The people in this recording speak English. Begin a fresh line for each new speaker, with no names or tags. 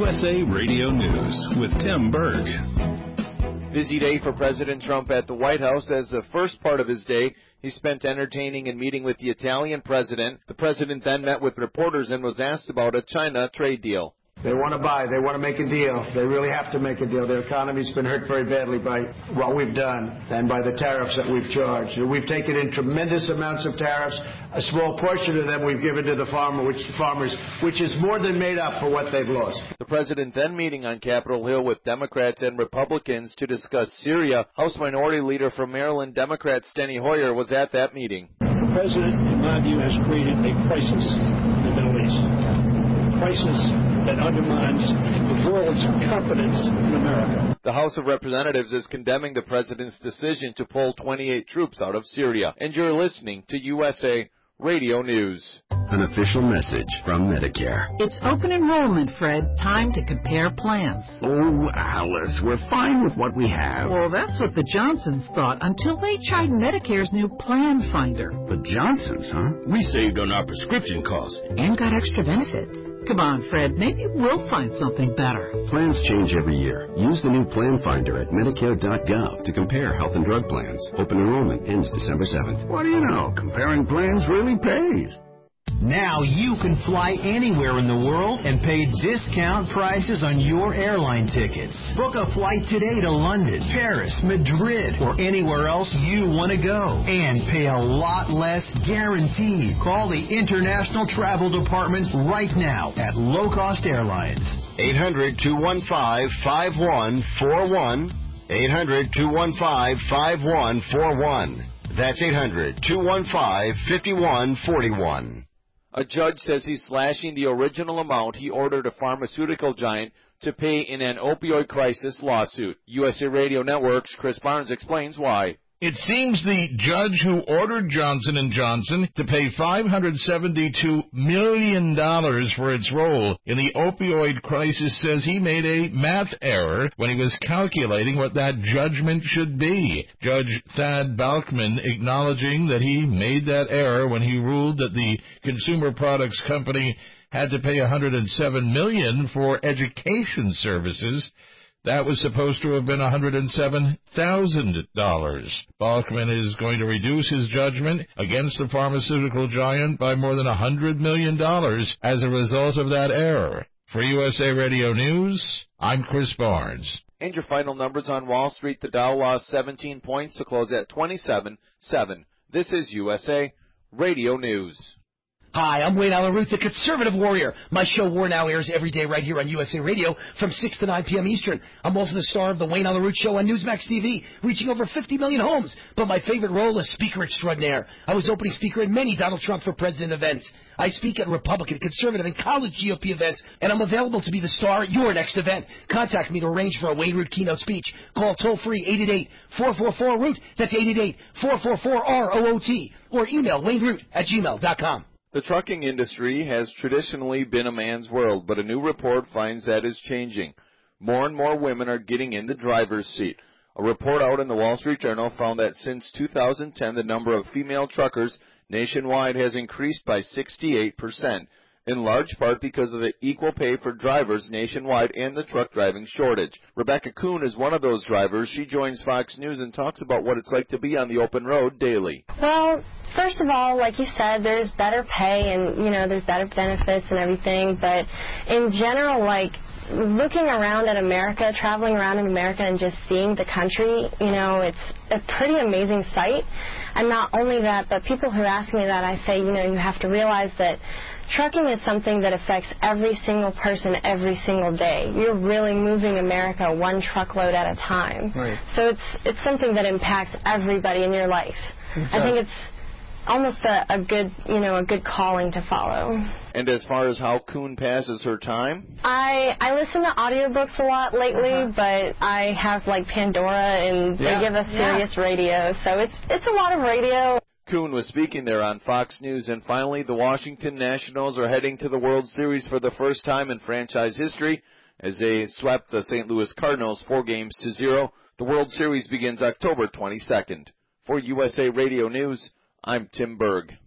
USA Radio News with Tim Berg.
Busy day for President Trump at the White House. As the first part of his day, he spent entertaining and meeting with the Italian president. The president then met with reporters and was asked about a China trade deal.
They want to buy. They want to make a deal. They really have to make a deal. Their economy's been hurt very badly by what we've done and by the tariffs that we've charged. We've taken in tremendous amounts of tariffs. A small portion of them we've given to the farmers, which is more than made up for what they've lost.
The president then meeting on Capitol Hill with Democrats and Republicans to discuss Syria. House Minority Leader from Maryland, Democrat Steny Hoyer, was at that meeting.
The president, in my view, has created a crisis in the Middle East. A crisis that undermines the world's confidence in America.
The House of Representatives is condemning the president's decision to pull 28 troops out of Syria. And you're listening to USA Radio News.
An official message from Medicare.
It's open enrollment, Fred. Time to compare plans.
Oh, Alice, we're fine with what we have.
Well, that's what the Johnsons thought until they tried Medicare's new Plan Finder.
The Johnsons, huh? We saved on our prescription costs.
And got extra benefits. Come on, Fred. Maybe we'll find something better.
Plans change every year. Use the new Plan Finder at Medicare.gov to compare health and drug plans. Open enrollment ends December 7th.
What do you know? Comparing plans really pays.
Now you can fly anywhere in the world and pay discount prices on your airline tickets. Book a flight today to London, Paris, Madrid, or anywhere else you want to go. And pay a lot less guaranteed. Call the International Travel Department right now at Low Cost Airlines.
800-215-5141. 800-215-5141. That's 800-215-5141.
A judge says he's slashing the original amount he ordered a pharmaceutical giant to pay in an opioid crisis lawsuit. USA Radio Network's Chris Barnes explains why.
It seems the judge who ordered Johnson & Johnson to pay $572 million for its role in the opioid crisis says he made a math error when he was calculating what that judgment should be. Judge Thad Balkman acknowledging that he made that error when he ruled that the consumer products company had to pay $107 million for education services. That was supposed to have been $107,000. Balkman is going to reduce his judgment against the pharmaceutical giant by more than $100 million as a result of that error. For USA Radio News, I'm Chris Barnes.
And your final numbers on Wall Street. The Dow lost 17 points to close at 27.7. This is USA Radio News.
Hi, I'm Wayne Allyn Root, the Conservative Warrior. My show War Now airs every day right here on USA Radio from 6 to 9 p.m. Eastern. I'm also the star of the Wayne Allyn Root Show on Newsmax TV, reaching over 50 million homes. But my favorite role is Speaker Extraordinaire. I was opening speaker at many Donald Trump for President events. I speak at Republican, Conservative, and college GOP events, and I'm available to be the star at your next event. Contact me to arrange for a Wayne Root keynote speech. Call toll-free 888-444-ROOT. That's 888-444-ROOT. Or email wayneroot@gmail.com.
The trucking industry has traditionally been a man's world, but a new report finds that is changing. More and more women are getting in the driver's seat. A report out in the Wall Street Journal found that since 2010, the number of female truckers nationwide has increased by 68%, in large part because of the equal pay for drivers nationwide and the truck driving shortage. Rebecca Kuhn is one of those drivers. She joins Fox News and talks about what it's like to be on the open road daily.
Well, first of all, like you said, there's better pay and, there's better benefits and everything. But in general, like, looking around at America, traveling around in America and just seeing the country, it's a pretty amazing sight. And not only that, but people who ask me that, I say, you have to realize that trucking is something that affects every single person every single day. You're really moving America one truckload at a time.
Right.
So it's something that impacts everybody in your life.
Okay.
I think it's almost a good calling to follow.
And as far as how Kuhn passes her time?
I listen to audiobooks a lot lately, but I have like Pandora and they give us Sirius radio, so it's a lot of radio.
Kuhn was speaking there on Fox News. And finally, the Washington Nationals are heading to the World Series for the first time in franchise history as they swept the St. Louis Cardinals 4-0. The World Series begins October 22nd. For USA Radio News, I'm Tim Berg.